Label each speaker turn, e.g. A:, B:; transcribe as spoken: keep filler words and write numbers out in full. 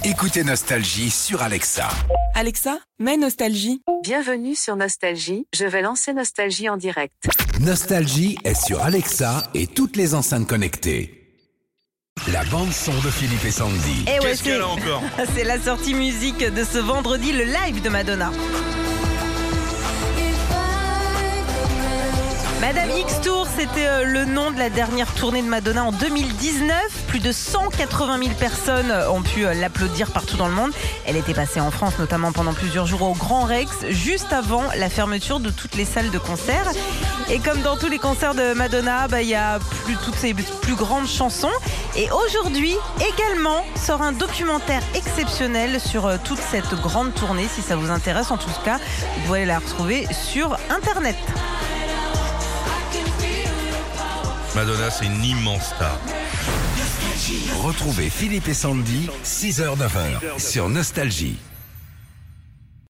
A: Écoutez Nostalgie sur Alexa.
B: Alexa, mets Nostalgie.
C: Bienvenue sur Nostalgie, je vais lancer Nostalgie en direct.
A: Nostalgie est sur Alexa et toutes les enceintes connectées. La bande-son de Philippe et Sandy.
D: Et ouais,
E: Qu'est-ce qu'elle a encore ?
D: C'est la sortie musique de ce vendredi, le live de Madonna. Madame X Tour, c'était le nom de la dernière tournée de Madonna en deux mille dix-neuf. Plus de cent quatre-vingt mille personnes ont pu l'applaudir partout dans le monde. Elle était passée en France, notamment pendant plusieurs jours au Grand Rex, juste avant la fermeture de toutes les salles de concert. Et comme dans tous les concerts de Madonna, bah, y a plus, toutes ses plus grandes chansons. Et aujourd'hui, également, sort un documentaire exceptionnel sur toute cette grande tournée. Si ça vous intéresse, en tout cas, vous pouvez la retrouver sur Internet.
E: Madonna, c'est une immense star.
A: Retrouvez Philippe et Sandy, six heures neuf heures sur Nostalgie.